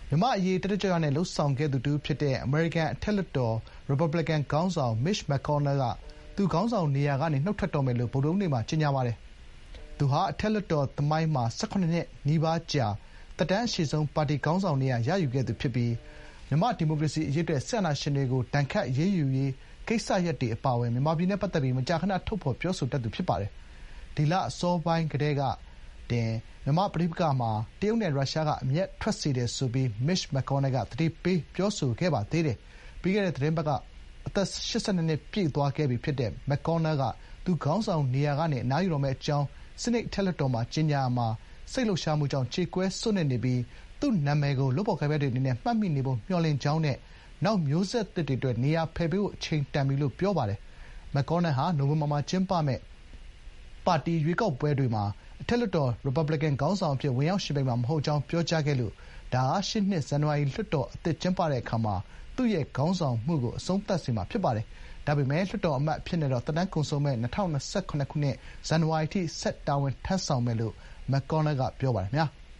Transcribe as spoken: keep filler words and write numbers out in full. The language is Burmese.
မြန်မာ့အရေးတက်တက်ကြွကြွနဲ့လုပ်ဆောင်ခဲ့သူတဦးဖြစ်တဲ့အမေရိကန်အထက်လွှတ်တော် ရီပတ်ဘလီကန်ခေါင်းဆောင် Mitch McConnell ကသူခေါင်းဆောင်နေရာကနေနုတ်ထွက်တော့မယ်လို့ဗုဒ္ဓဟူးနေ့မှာကြေညာပါတယ်။သူဟာအထက်လွှတ်တော်သမိုင်းမှာ၁၇နှစ်နီးပါးကြာသက်တမ်းအရှည်ဆုံးပါတီခေါင်းဆောင်နေရာရယူခဲ့သူဖြစ်ပြီးမြန်မာ့ဒီမိုကရေစီအရေးအတွက်စစ်အာဏာရှင်တွေကိုဒဏ်ခတ်အရေးယူရေးကိစ္စရပ်တွေအပါအဝင်မြန်မာပြည်နဲ့ပတ်သက်ပြီးမကြာခဏထုတ်ဖော်ပြောဆိုတတ်သူဖြစ်ပါတယ်။ဒီလအစောပိုင်းကတည်းကတင်မြန်မာ့ပဋိပက္ခမှာတရုတ်နဲ့ရုရှားကအမြတ်ထွက်စေတယ်ဆိုပြီး Mitch McConnell ကသတိပေးပြောဆိုခဲ့ပါသေးတယ်။ပြီးခဲ့တဲ့သီတင်းပတ်ကအသက်၈၂နှစ်ပြည့်သွားခဲ့ပြီဖြစ်တဲ့ McConnell ကသူခေါင်းဆောင်နေရာကနေအနားယူတော့မယ့်အကြောင်းဆီနိတ်အထက်လွှတ်တော်မှာကြေညာရာမှာစိတ်လှုပ်ရှားမှုကြောင့်ကြေကွဲစွန့်နစ်နေပြီးသူ့နာမည်ကိုလုပ်ဖော်ကိုင်ဖက်တွေအနေနဲ့မှတ်မိနေဖို့မျှော်လင့်ကြောင်းနဲ့နောက်မျိုးဆက်သစ်တွေအတွက်နေရာဖယ်ပေးဖို့အချိန်တန်ပြီလို့ပြောပါတယ်။ McConnell ဟာနိုဝင်ဘာမှာကျင်းပမယ့်ပါတီရွေးကောက်ပွဲတွေမှာအထက်လွှတ်တော်ရီပတ်ဘလီကန်ခေါင်းဆောင်အဖြစ်ဝင်ရောက်ယှဉ်ပြိုင်မှာမဟုတ်ကြောင်းပြောကြားခဲ့လို့ဒါဟာရှေ့နှစ်ဇန်နဝါရီလွှတ်တော်အသစ်ကျင်းပတဲ့အခါမှာသူ့ရဲ့ခေါင်းဆောင်မှုကိုအဆုံးသတ်စေမှာဖြစ်ပါတယ်။ဒါပေမဲ့လွှတ်တော်အမတ်အဖြစ်နဲ့တော့သက်တမ်းကုန်ဆုံးမယ့်၂၀၂၇ခုနှစ်ဇန်နဝါရီအထိဆက်တာဝန်ထမ်းဆောင်မယ်လို့ McConnell ကပြောပါတယ်ခင်ဗျာ။